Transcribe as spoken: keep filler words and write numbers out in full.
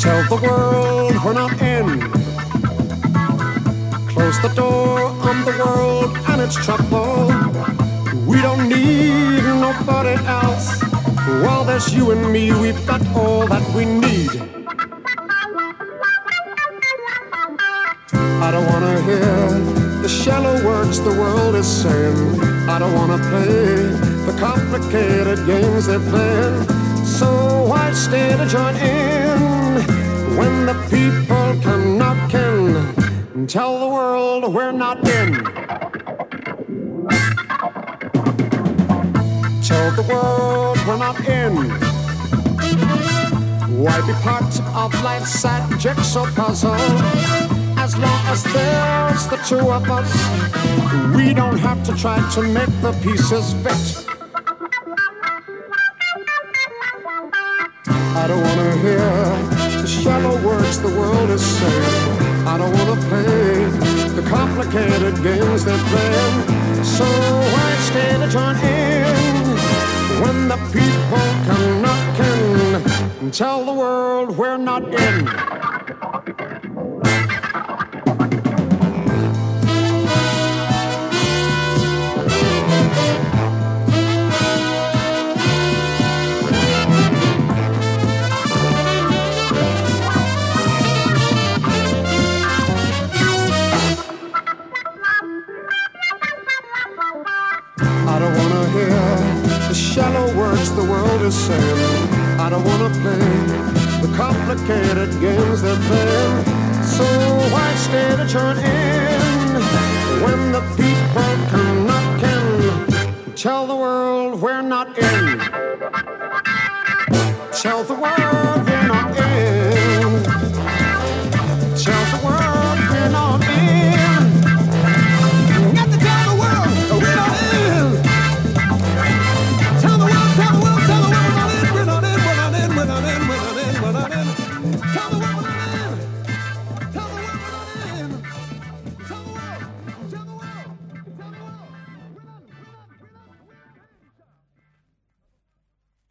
Tell the world we're not in. Close the door on the world and its trouble. We don't need nobody else. While there's you and me, we've got all that we need. I don't wanna hear the shallow words the world is saying. I don't wanna play the complicated games they're playing. So why stay to join in when the people come knocking and tell the world we're not in? Tell the world we're not in. Why be part of life's sad jigsaw puzzle? As long as there's the two of us, we don't have to try to make the pieces fit. I don't wanna hear the shallow words the world is saying. I don't wanna play the complicated games they're playing. So why stay to join in when the people come knocking and tell the world we're not in? Shallow words the world is saying. I don't wanna play the complicated games they're playing. So why stay to join in when the people come knocking? Tell the world we're not in. Tell the world